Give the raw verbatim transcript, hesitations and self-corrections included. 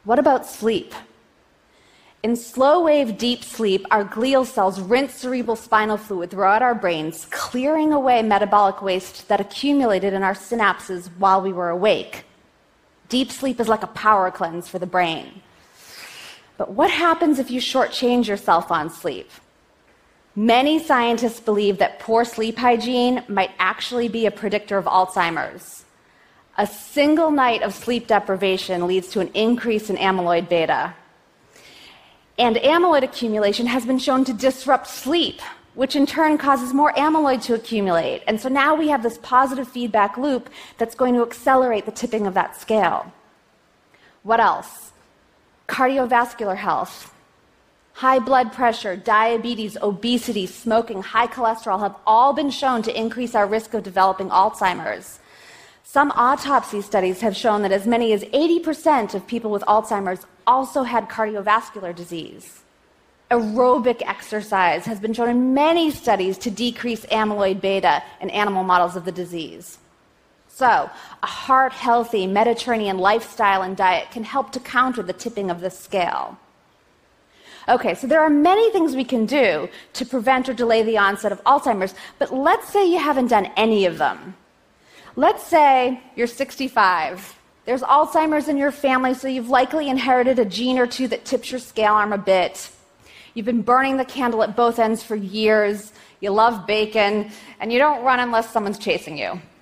What about sleep? In slow-wave deep sleep, our glial cells rinse cerebral spinal fluid throughout our brains, clearing away metabolic waste that accumulated in our synapses while we were awake. Deep sleep is like a power cleanse for the brain. But what happens if you shortchange yourself on sleep? Many scientists believe that poor sleep hygiene might actually be a predictor of Alzheimer's. A single night of sleep deprivation leads to an increase in amyloid beta. And amyloid accumulation has been shown to disrupt sleep, which in turn causes more amyloid to accumulate. And so now we have this positive feedback loop that's going to accelerate the tipping of that scale. What else? Cardiovascular health. High blood pressure, diabetes, obesity, smoking, high cholesterol have all been shown to increase our risk of developing Alzheimer's. Some autopsy studies have shown that as many as eighty percent of people with Alzheimer's also had cardiovascular disease. Aerobic exercise has been shown in many studies to decrease amyloid beta in animal models of the disease. So, a heart-healthy Mediterranean lifestyle and diet can help to counter the tipping of this scale. Okay, so there are many things we can do to prevent or delay the onset of Alzheimer's, but let's say you haven't done any of them. Let's say you're sixty-five. There's Alzheimer's in your family, so you've likely inherited a gene or two that tips your scale arm a bit. You've been burning the candle at both ends for years. You love bacon, and you don't run unless someone's chasing you.